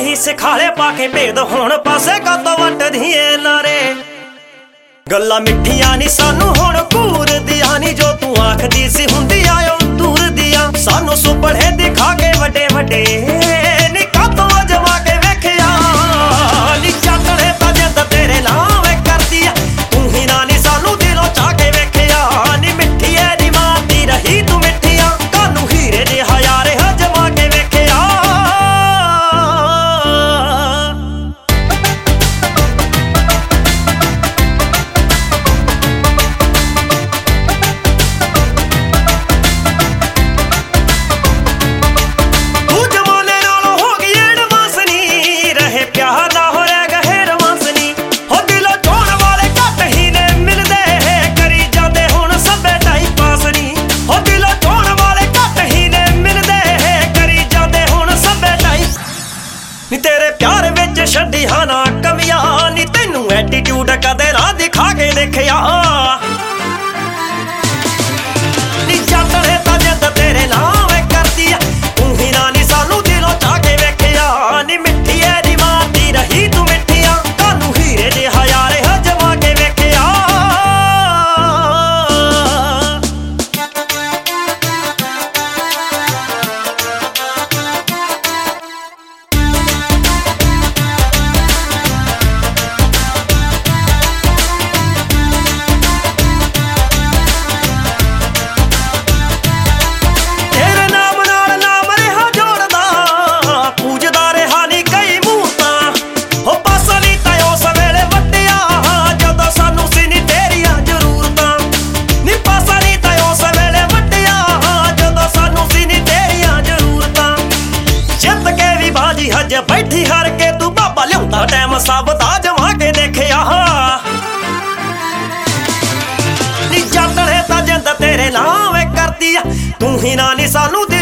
ਹੀ ਸਿਖਾਲੇ ਪਾ ਕੇ ਭੇਦ ਹੁਣ ਪਾਸੇ ਕਾਤੋਂ ਵੱਟਦੀ ਏ ਲਾਰੇ। ਗੱਲਾਂ ਮਿੱਠੀਆਂ ਨੀ ਸਾਨੂੰ ਹੁਣ ਘੂਰਦੀਆਂ ਨੀ, ਜੋ ਤੂੰ ਆਖਦੀ ਸੀ ਹੁੰਦੀ ਆਇਓ ਦੂਰ ਦੀਆਂ। ਸਾਨੂੰ ਸੁਪਨੇ ਦਿਖਾ ਕੇ ਵੱਡੇ ਵੱਡੇ ਨੀ ਕਾਤੋਂ ਅਜਮਾ ਕੇ ਵੇਖਿਆ ਨੀ। ਚਾਟਣੇ ਤਾਂ ਜਿੱਦ ਤੇਰੇ ਨਾਮ ਕਰਦੀ ਆ, ਤੂੰ ਹੀ ਨਾ ਨੀ ਸਾਨੂੰ ਦਿਲੋਂ ਚਾਹ ਕੇ ਵੇਖਿਆ ਨੀ। ਮਿੱਠੀ ਐ ਨੀ ਮਾਰਦੀ ਰਹੀ ਤੂੰ ਮਿੱਠੀਆਂ, ਕਾਨੂੰ ਹੀਰੇ ਦੇ ਹਜ਼ਾਰੇ ਹਜਮਾ ਕੇ ਵੇਖਿਆ। ਨੀ ਤੇਰੇ ਪਿਆਰ ਵਿੱਚ ਛੱਡੀਆਂ ਨਾ ਕਮੀਆਂ ਨੀ, ਤੈਨੂੰ ਐਟੀਟਿਊਡ ਕਦੇ ਨਾ ਦਿਖਾ ਕੇ ਦੇਖਿਆ ਨੀ। ਚਾਟਣੇ ਤਾਂ ਜਿੱਦ ਤੇਰੇ ਨਾਮ ਕਰਦੀ ਆ, ਤੂੰ ਹੀ ਨਾ ਨੀ ਸਾਨੂੰ ਦਿਲੋਂ ਚਾਹ ਕੇ ਵੇਖਿਆ ਨੀ। ਮਿੱਠੀ ਐ ਨੀ ਮਾਰਦੀ ਰਹੀ ਤੂੰ ਮਿੱਠੀਆਂ, ਕਾਨੂੰ ਹੀਰੇ ਦੇ ਹਜ਼ਾਰੇ ਹਜਮਾ ਕੇ ਵੇਖਿਆ। ਹਜ ਬੈਠੀ ਹਰ ਕੇ ਤੂੰ ਬਾਬਾ ਲਿਆਉਂਦਾ ਟਾਈਮ ਸਭ ਦਾ ਜਮਾ ਕੇ ਦੇਖਿਆ ਨੀ। ਚਾਟਣੇ ਤਾਂ ਜਿੰਦ ਤੇਰੇ ਨਾਮ ਕਰਦੀ ਆ, ਤੂੰ ਹੀ ਨਾ ਨੀ ਸਾਨੂੰ